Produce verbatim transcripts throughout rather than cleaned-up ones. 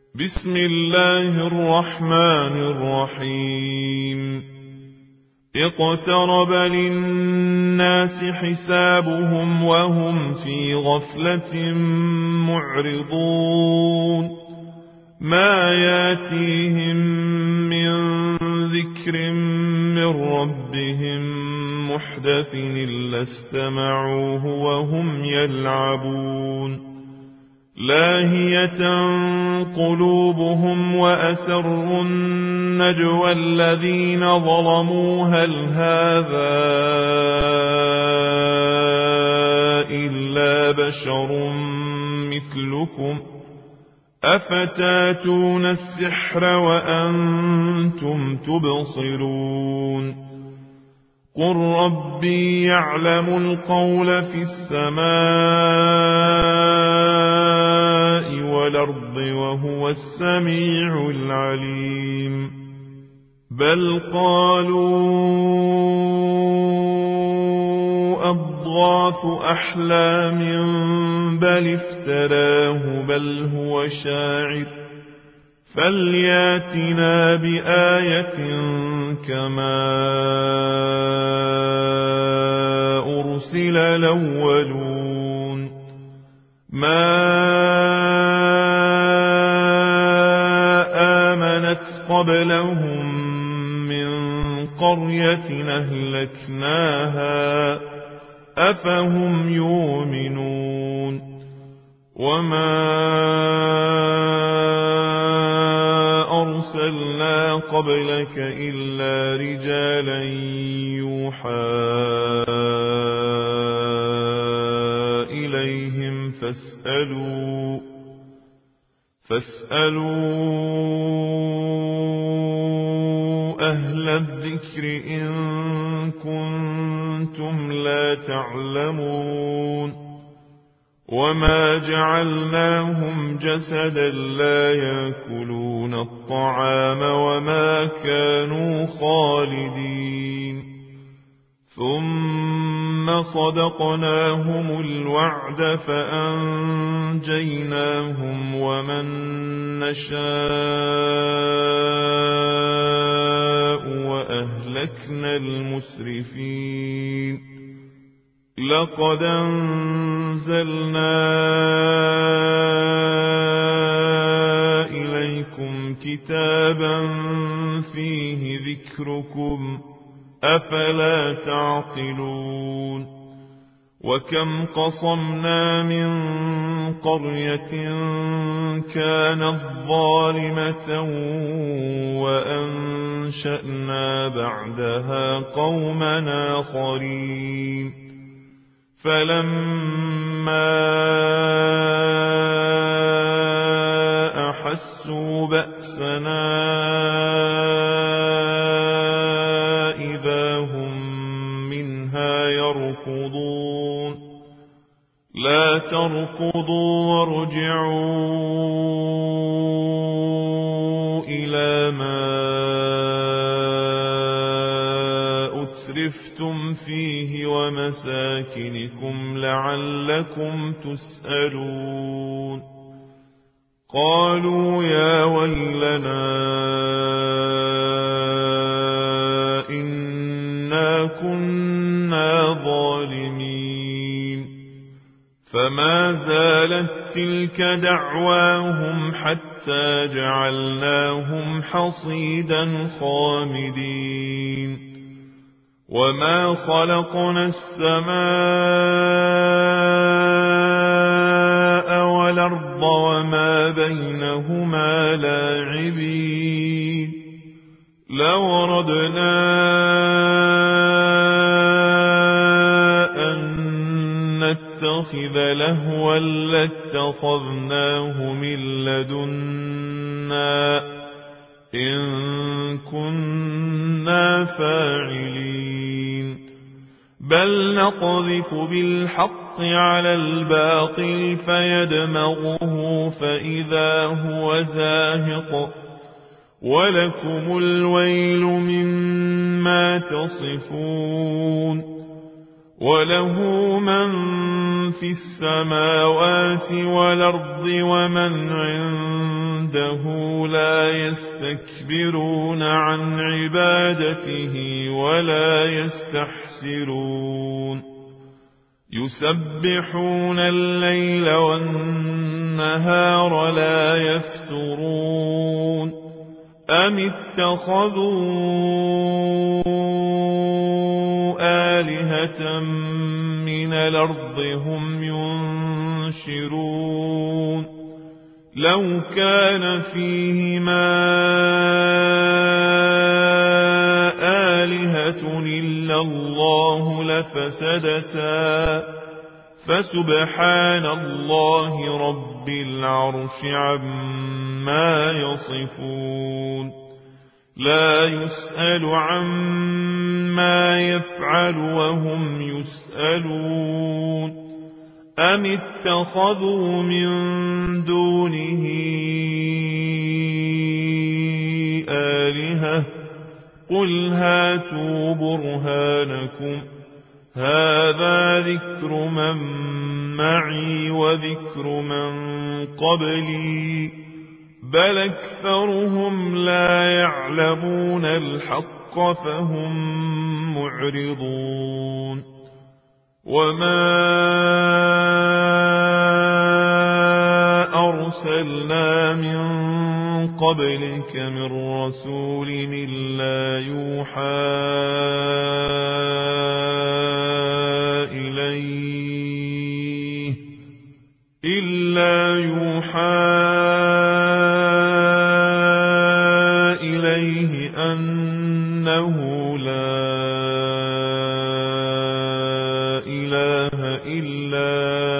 بسم الله الرحمن الرحيم. اقترب للناس حسابهم وهم في غفلة معرضون. ما ياتيهم من ذكر من ربهم محدث إلا استمعوه وهم يلعبون. لاهية قلوبهم وأسروا النجوى الذين ظلموا هل هذا إلا بشر مثلكم أفتاتون السحر وأنتم تبصرون. قل ربي يعلم القول في السماء والأرض وهو السميع العليم. بل قالوا أضغاث أحلام بل افتراه بل هو شاعر فلياتنا بآية كما أرسل الأولون. ما آمنت قبلهم من قرية أهلكناها أفهم يؤمنون. وما أرسلنا قبلك إلا رجالا يوحى إليهم فاسألوا فاسألوا أهل الذكر إن كنتم لا تعلمون. وما جعلناهم جسدا لا يأكلون الطعام وما كانوا خالدين. ثم صدقناهم الوعد فأنجيناهم ومن نشاء وأهلكنا المسرفين. لقد أنزلنا إليكم كتابا فيه ذكركم أفلا تعقلون. وكم قصمنا من قرية كانت ظالمة وأنشأنا بعدها قوما آخرين. فلما أحسوا بأسنا إذا هم منها يركضون. لا تركضوا وارجعوا إلى ما أترفتم فيه ومساكنكم لعلكم تسألون. قالوا يا ويلنا إنا كنا ظالمين. فما زالت تلك دعواهم حتى جعلناهم حصيدا خامدين. وما خلقنا السماء والأرض وما بينهما لاعبين. لو أردنا أن نتخذ لهوا لاتخذناه من لدنا إن كنا فاعلين. بل نقذف بالحق على الباطل فيدمغه فإذا هو زاهق ولكم الويل مما تصفون. وله من في السماوات والأرض ومن عنده عنده لا يستكبرون عن عبادته ولا يستحسرون يسبحون الليل والنهار لا يفترون أم اتخذوا آلهة من الأرض هم ينشرون لو كان فيهما آلهة إلا الله لفسدتا فسبحان الله رب العرش عما يصفون لا يسأل عما يفعل وهم يسألون أم اتخذوا من دونه آلهة قل هاتوا برهانكم هذا ذكر من معي وذكر من قبلي بل أكثرهم لا يعلمون الحق فهم معرضون وما أرسلنا من قبلك من رسول إلا يوحى إليه إلا يوحى إليه أنه لا إله إلا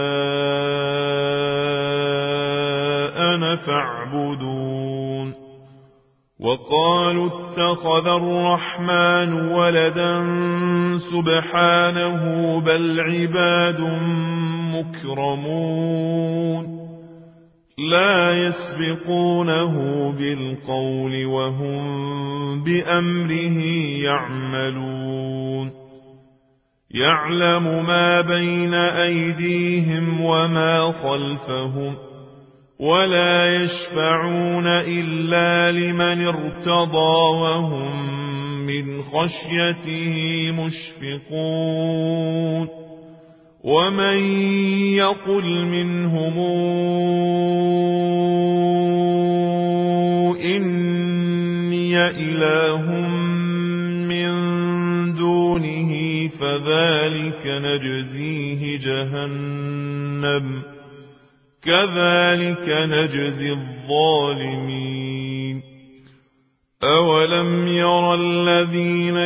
أنا فاعبدون وقالوا اتخذ الرحمن ولدا سبحانه بل عباد مكرمون لا يسبقونه بالقول وهم بأمره يعملون يعلم ما بين أيديهم وما خلفهم ولا يشفعون إلا لمن ارتضى وهم من خشيته مشفقون ومن يقل منهم إني إله من دونه فذلك نجزيه جهنم كذلك نجزي الظالمين أولم ير الذين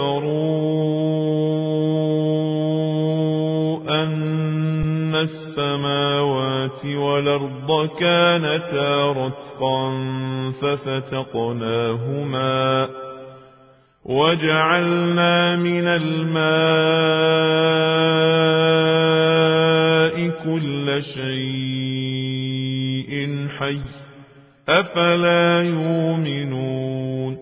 كفروا أن السماوات والأرض كانتا رتقا ففتقناهما وجعلنا من الماء كل شيء حي أفلا يؤمنون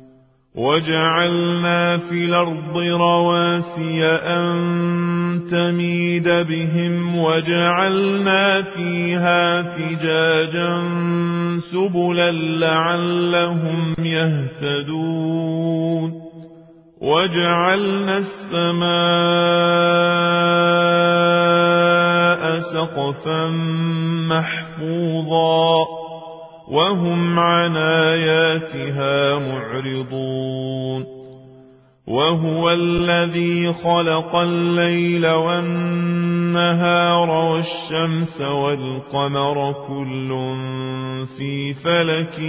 وجعلنا في الأرض رواسي أن تميد بهم وجعلنا فيها فجاجا سبلا لعلهم يهتدون وجعلنا السماء سقفا محفوظا وهم عن آياتها معرضون وهو الذي خلق الليل والنهار والشمس والقمر كل في فلك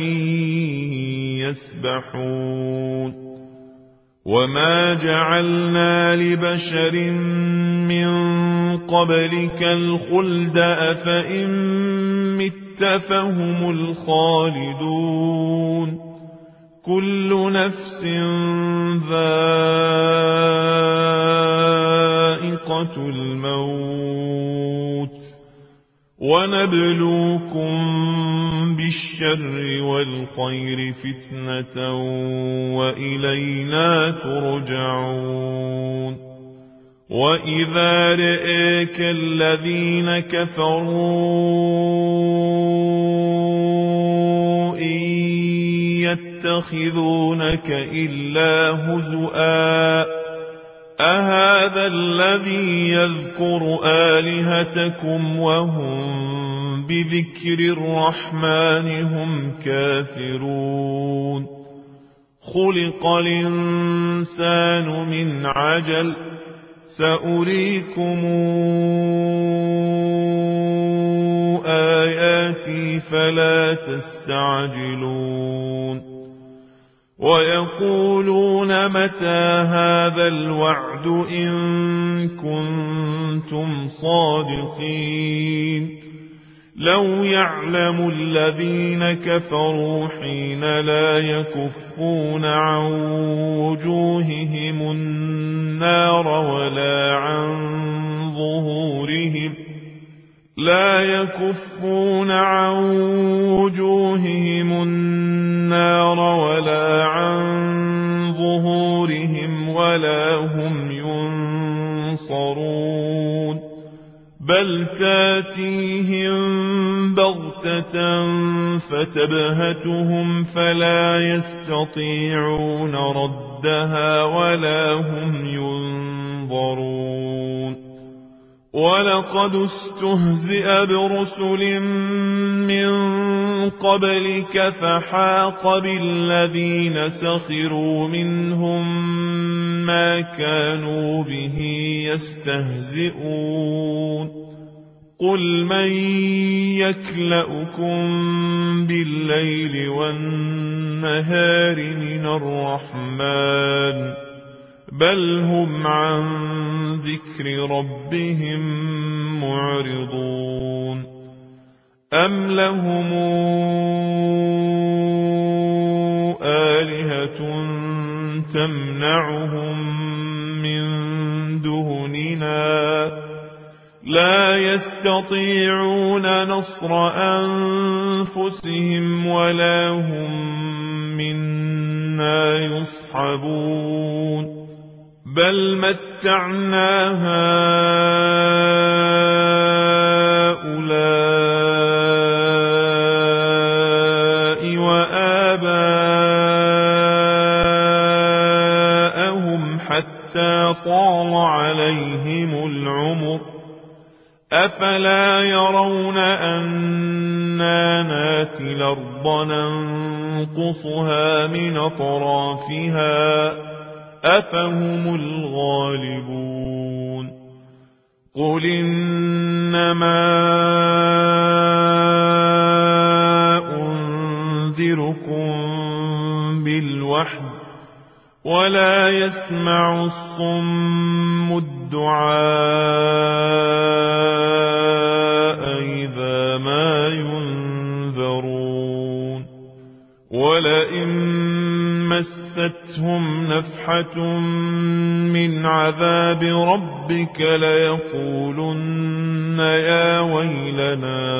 يسبحون وما جعلنا لبشر من قبلك الخلد أفإن مت فهم الخالدون كل نفس ذائقة الموت ونبلوكم بالشر والخير فتنة وإلينا ترجعون وإذا رئيك الذين كفروا يتخذونك إلا هزؤا أهذا الذي يذكر آلهتكم وهم بذكر الرحمن هم كافرون خلق الإنسان من عجل سأريكم آياتي فلا تستعجلون ويقولون متى هذا الوعد إن كنتم صادقين لو يعلم الذين كفروا حين لا يكفون عن وجوههم النار ولا عن ظهورهم لا يكفون عن وجوههم النار ولا عن ظهورهم ولا هم ينصرون بل تاتيهم بغتة فتبهتهم فلا يستطيعون ردها ولا هم ينظرون ولقد استهزئ برسل من قبلك فحاق بالذين سخروا منهم ما كانوا به يستهزئون قل من يكلؤكم بالليل والنهار من الرحمن بل هم عن ذكر ربهم معرضون أم لهم آلهة تمنعهم من دوننا لا يستطيعون نصر أنفسهم ولا هم منا يصحبون بل متعنا هؤلاء وآباءهم حتى طال عليهم العمر أفلا يرون أنا ناتي الأرض ننقصها من أطرافها أفهم الغالبون قل إنما أنذركم بالوحي ولا يسمع الصم الدعاء إذا ما ينذرون ولئن مستهم نفحة من عذاب ربك ليقولن يا ويلنا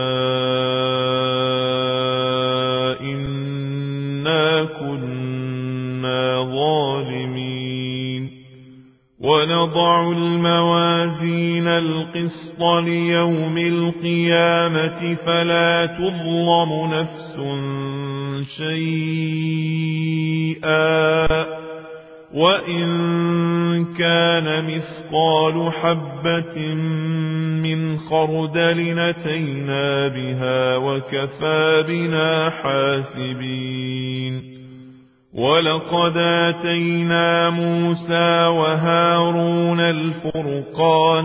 إنا كنا ظالمين ونضع الموازين القسط ليوم القيامة فلا تظلم نفس شيئا وإن كان مثقال حبة من خردل أتينا بها وكفى بنا حاسبين ولقد آتينا موسى وهارون الفرقان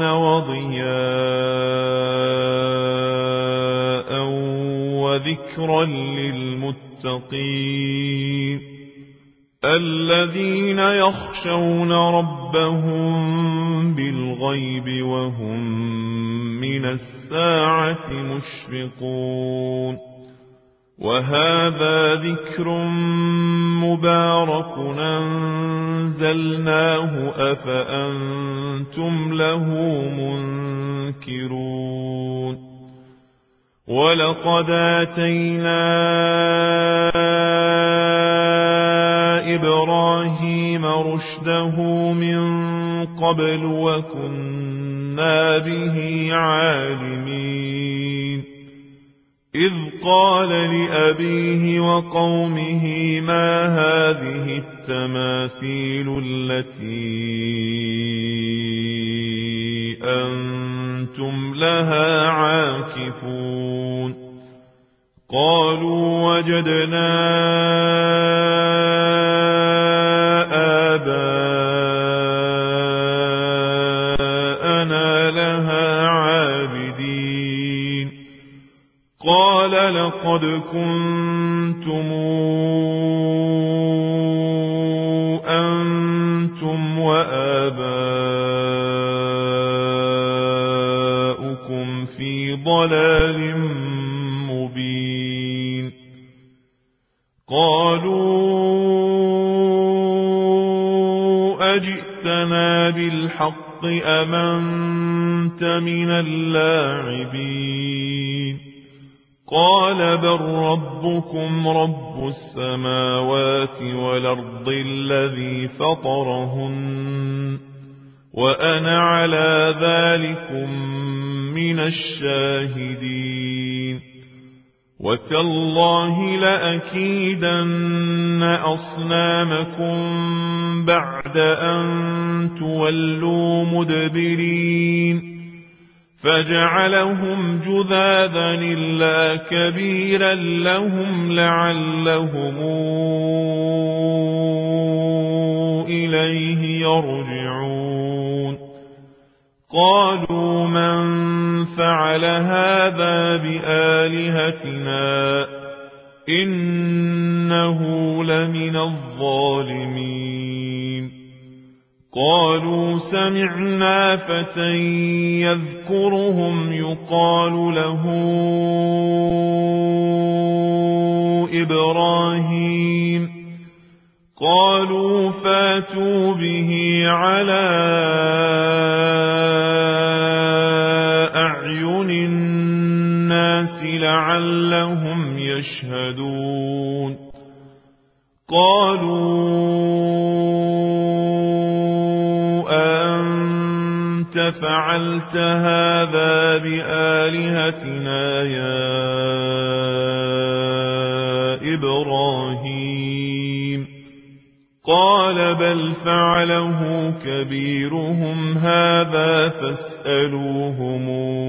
وضياء وذكرا للمتقين الذين يخشون ربهم بالغيب وهم من الساعة مشفقون وهذا ذكر مبارك أنزلناه أفأنتم له منكرون ولقد آتينا إبراهيم رشده من قبل وكنا به عالمين إذ قال لأبيه وقومه ما هذه التماثيل التي أنتم لها عاكفون قالوا وجدنا آباءنا لها عابدين قال لقد كنتم أنتم وآباؤكم في ضلال مبين قالوا أجئتنا بالحق أم أنت من اللاعبين قال بل ربكم رب السماوات والأرض الذي فطرهن وأنا على ذلكم من الشاهدين وتالله لأكيدن أصنامكم بعد أن تولوا مدبرين فجعلهم جذاذا إلا كبيرا لهم لعلهم إليه يرجعون قالوا من فعل هذا بآلهتنا إنه لمن الظالمين قالوا سمعنا فتى يذكرهم يقال له إبراهيم قالوا فاتوا به على أعين الناس لعلهم يشهدون قالوا أنت فعلت هذا بآلهتنا يا إبراهيم قال بل فعله كبيرهم هذا فاسألوهم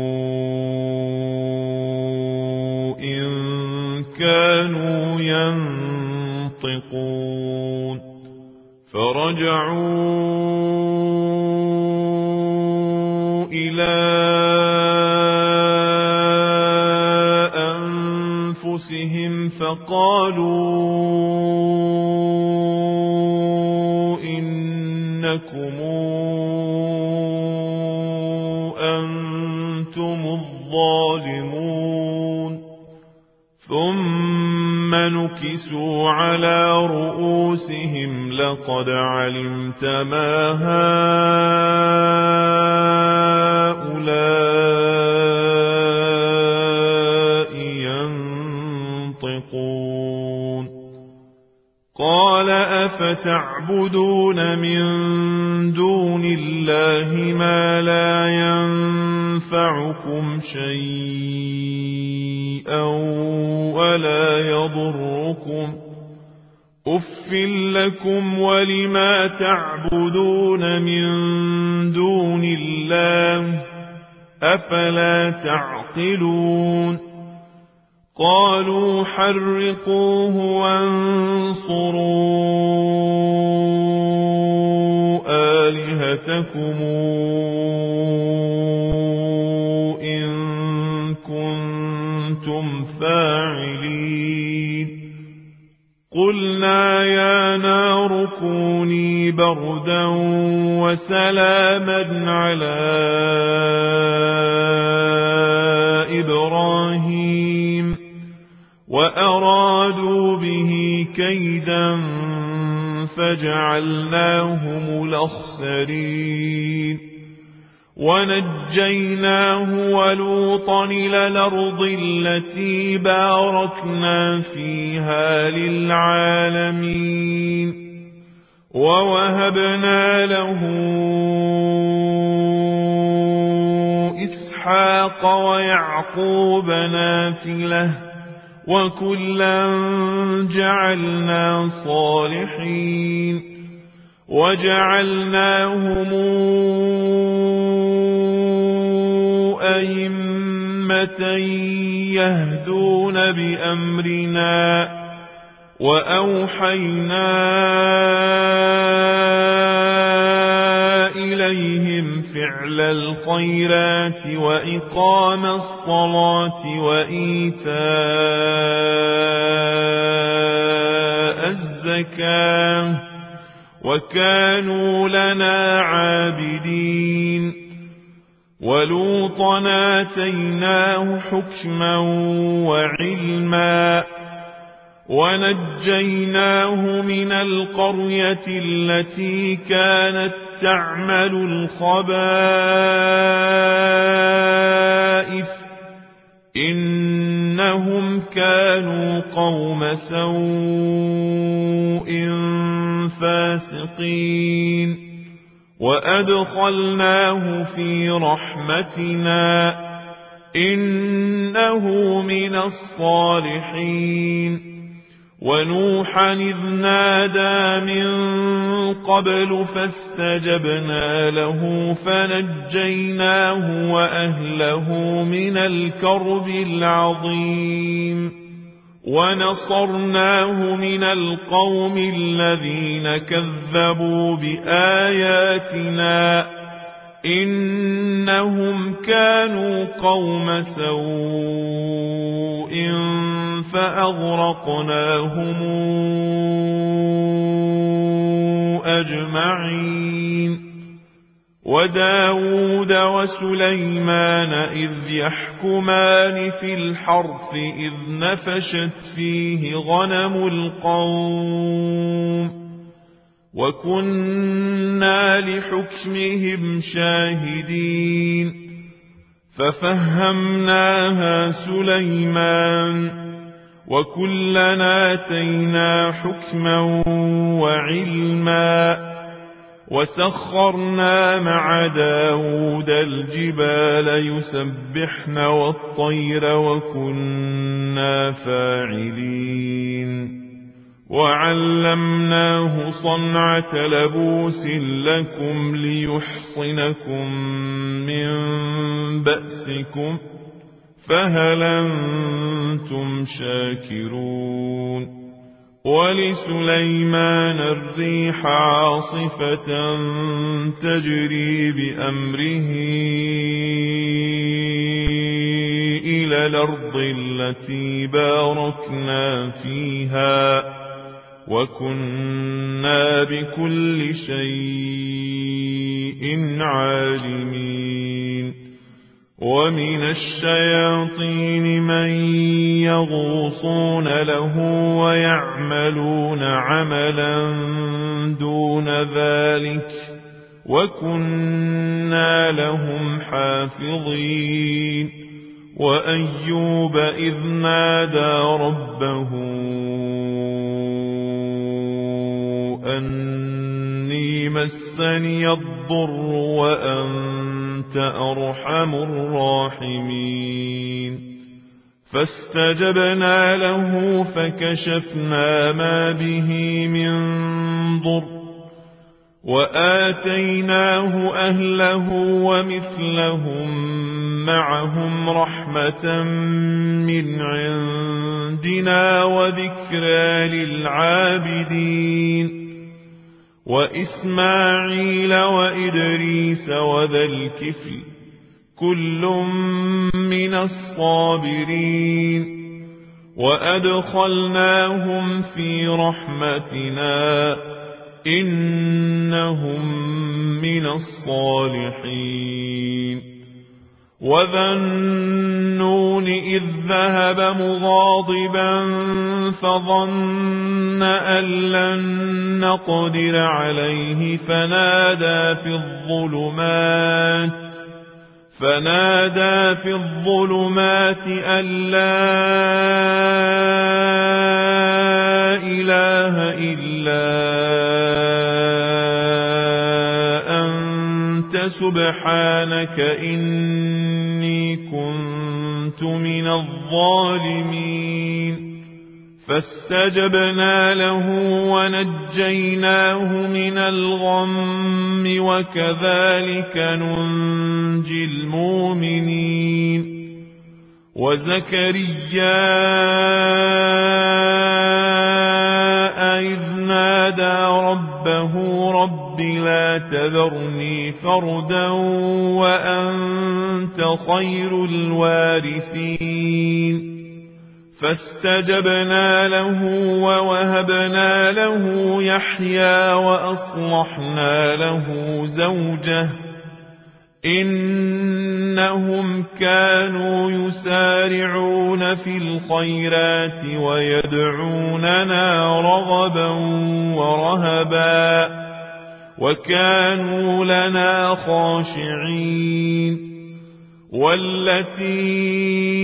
إن كانوا ينطقون فرجعوا إلى أنفسهم فقالوا إنكم أنتم الظالمون ثم نكسوا على رؤوسهم لقد علمت ما هؤلاء ينطقون قال أفتعبدون من دون الله ما لا ينفعكم شيئا ولا يضركم أف لكم ولما تعبدون من دون الله أفلا تعقلون قالوا حرقوه وانصروا آلهتكم إن كنتم فاعلين قلنا يا نار كوني بردا وسلاما على إبراهيم وأرادوا به كيدا فجعلناهم الأخسرين ونجيناه ولوطا إلى الأرض التي باركنا فيها للعالمين ووهبنا له وإسحاق ويعقوب نافلة وكلا جعلنا صالحين وجعلناهم أئمة يهدون بأمرنا وأوحينا إليهم فعل الخيرات وإقام الصلاة وإيتاء الزكاة وكانوا لنا عابدين ولوطا آتيناه حكما وعلما ونجيناه من القرية التي كانت تعمل الخبائث إنهم كانوا قوم سوء فاسقين وأدخلناه في رحمتنا إنه من الصالحين ونوحا إذ نادى من قبل فاستجبنا له فنجيناه وأهله من الكرب العظيم ونصرناه من القوم الذين كذبوا بآياتنا إنهم كانوا قوم سوء فأغرقناهم أجمعين وداود وسليمان إذ يحكمان في الحرث إذ نفشت فيه غنم القوم وكنا لحكمهم شاهدين ففهمناها سليمان وكلنا آتينا حكما وعلما وسخرنا مع داود الجبال يسبحن والطير وكنا فاعلين وعلمناه صنعة لبوس لكم ليحصنكم من بأسكم فهل أنتم شاكرون ولسليمان الريح عاصفة تجري بأمره إلى الأرض التي باركنا فيها وكنا بكل شيء عالمين ومن الشياطين من يغوصون له ويعملون عملا دون ذلك وكنا لهم حافظين وأيوب إذ نادى ربه أني مسني الضر وأنت أرحم الراحمين فاستجبنا له فكشفنا ما به من ضر وآتيناه أهله ومثلهم معهم رحمة من عندنا وذكرى للعابدين وإسماعيل وإدريس وذا الكفل كل من الصابرين وأدخلناهم في رحمتنا إنهم من الصالحين وذا النون إذ ذهب مغاضبا فظن أن لن نقدر عليه فنادى في الظلمات فنادى في الظلمات أن لا إله إلا أنت سبحانك إني كنت من الظالمين فاستجبنا له ونجيناه من الغم وكذلك ننجي المؤمنين وزكريا إذ نادى ربه رب لا تذرني فردا وأنت خير الوارثين فاستجبنا له ووهبنا له يحيى وأصلحنا له زوجه إنهم كانوا يسارعون في الخيرات ويدعوننا رغبا ورهبا وكانوا لنا خاشعين والتي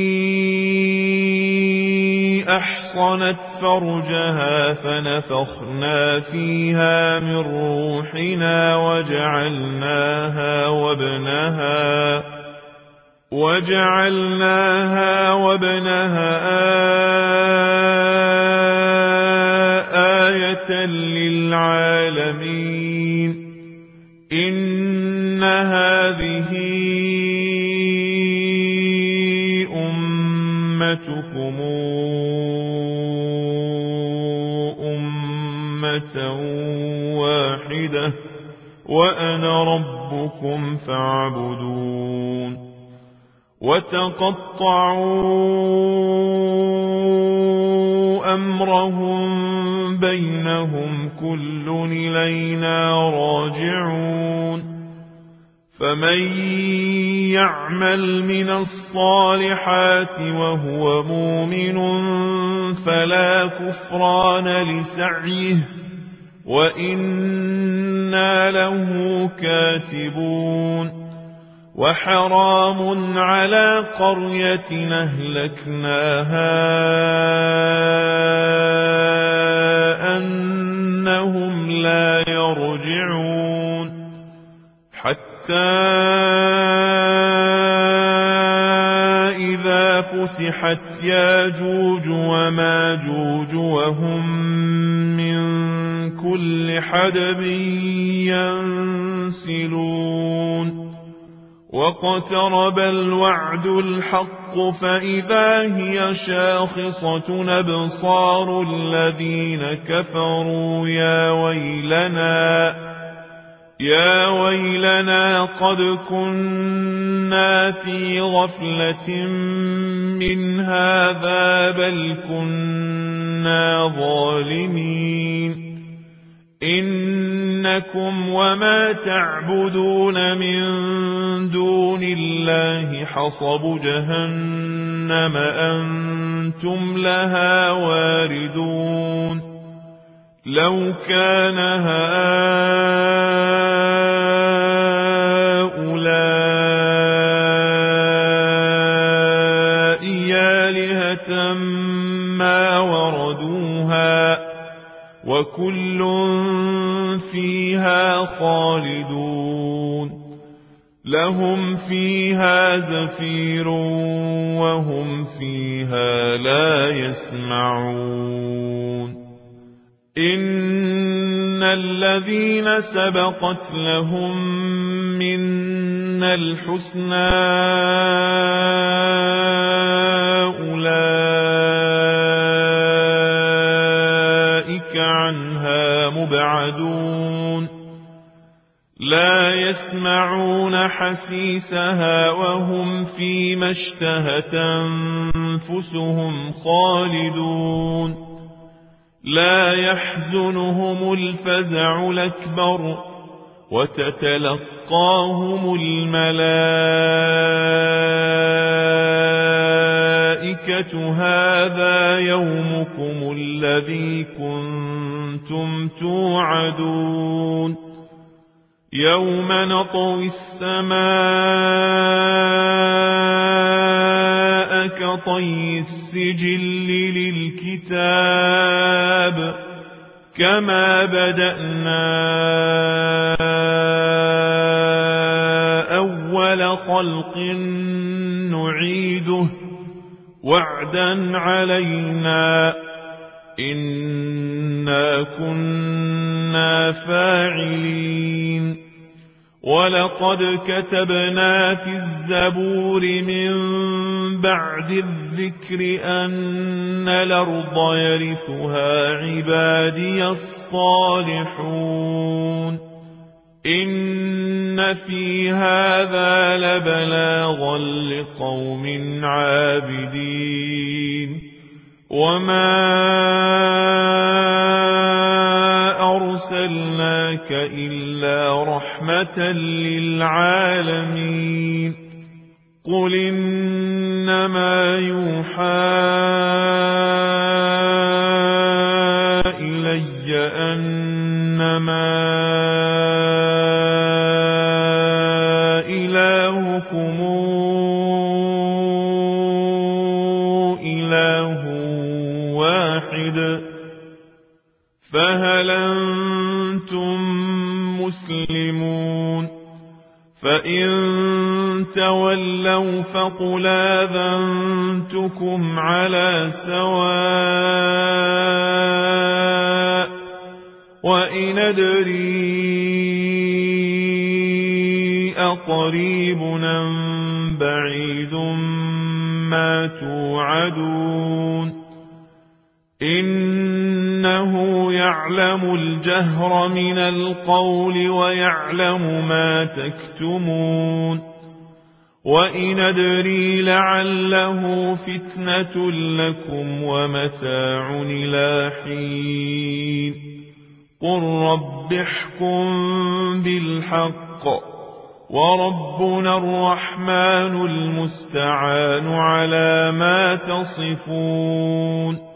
أحصنت فرجها فنفخنا فيها من روحنا وجعلناها وابنها وجعلناها وابنها آية للعالمين إن هذه أمتكم أمة واحدة وأنا ربكم فاعبدون وتقطعوا أمرهم بينهم كل إلينا راجعون فمن يعمل من الصالحات وهو مؤمن فلا كفران لسعيه وإنا له كاتبون وحرام على قرية أهلكناها أنهم لا يرجعون حتى إذا فتحت ياجوج وماجوج وهم من كل حدب ينسلون واقترب الوعد الحق فإذا هي شاخصة أبصار الذين كفروا يا ويلنا يا ويلنا قد كنا في غفلة من هذا بل كنا ظالمين إنكم وما تعبدون من دون الله حصب جهنم أنتم لها واردون لو كان هؤلاء آلهة ما وردوها وكل فيها خالدون لهم فيها زفير وهم فيها لا يسمعون إن الذين سبقت لهم منا الحسنى أولئك عنها مبعدون لا يسمعون حسيسها وهم فيما اشتهت أنفسهم خالدون لا يحزنهم الفزع الأكبر وتتلقاهم الملائكة هذا يومكم الذي كنتم توعدون يوم نطوي السماء كطي السجل للكتاب كما بدأنا أول خلق نعيده وعدا علينا إنا كنا فاعلين ولقد كتبنا في الزبور من بعد الذكر أن الأرض يرثها عبادي الصالحون إن في هذا لبلاغا لقوم عابدين وما أرسلناك إلا رحمة للعالمين قل إنما يوحى إلي أنما إلهكم إله واحد فهل أنتم مسلمون فإن تولوا فقل آذنتكم على سواء وإن أدري أقريب أم بعيد ما توعدون إنه يعلم الجهر من القول ويعلم ما تكتمون وإن أدري لعله فتنة لكم ومتاع إلى حين قل رب احكم بالحق وربنا الرحمن المستعان على ما تصفون